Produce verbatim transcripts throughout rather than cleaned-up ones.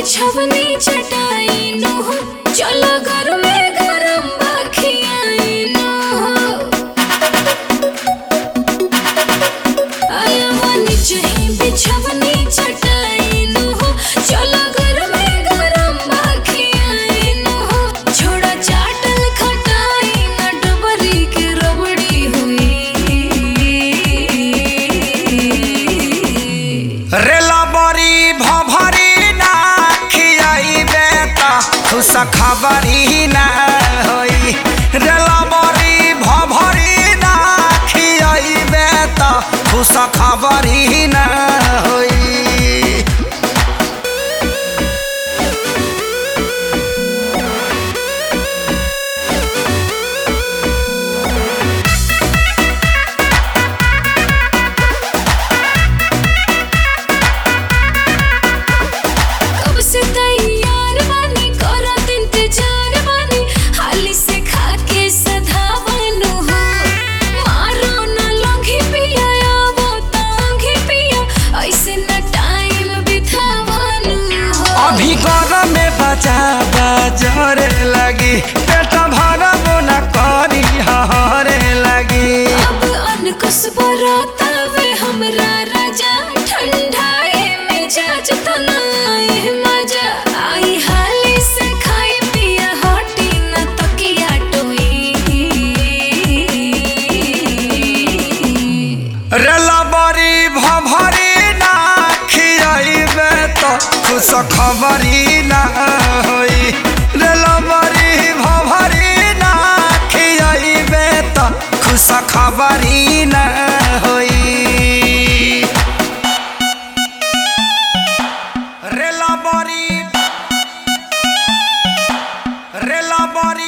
बिछवनी चटाई नो हो चलो घर में गरम बाखियाई नो हो आया वानी चाहे बिछवनी चटाई नो हो चलो घर में गरम बाखियाई नो हो छोड़ा चाटल खटाई न डबरी के रबड़ी हुई रेला बड़ी भभरी ना खियाइबे त खुश खबरी ना होई रेला बड़ी भभरी ना खियाइबे त खुश खबरी ना होई तैयार बानी करत इंतजार बानी हाली से खाके सधावनु हो मारो न लंघी पिया आवो तंघी पिया ऐसे न टाइम बितावनु हो अभी गरम में बजा बजरे लगी पेट भरबो न करी हरे लगी अब अनकुस बरतावे हमरा राजा ठंडाए मिजाज तनाए मजा आई हाली से खाई पिया हटी न तकिया टोई रेला बड़ी भभरी ना खियाइबे त खुश खबरी ना होई रेला बड़ी भभरी ना खियाइबे त खुश खबरी ना होई रेला बड़ी रेला बड़ी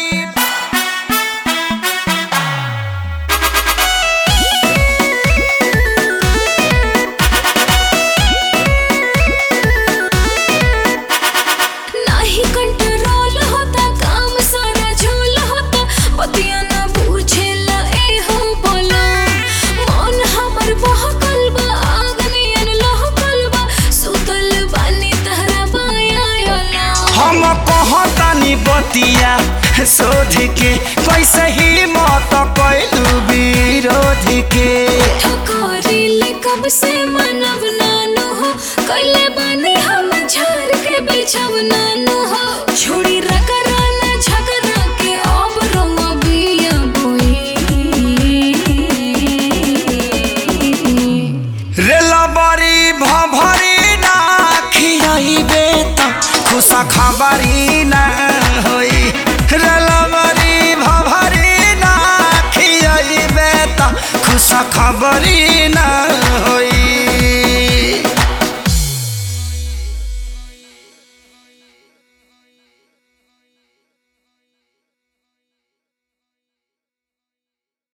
नाही कंट्रोल होता काम सारा झोल होता पतिया न पूछेला ए हो बोला मन हमर बहकल बा आगनियन लहकल बा सुतल बानी तहरा बाया हम कहतानी बतिया सोध के कैसे ही मत कैलू विरोध के ठकोरीले कब से मनब नानो हो कैले बानी हम झार के बिछब नानो हो छोड़ी रगरा न झगरा के अब रोमा बिया बोई रेला बड़ी भभरी ना खियाइबे त खुश खबरी ना होई रेला बड़ी भभरी ना खियाइबे त खुश खबरी ना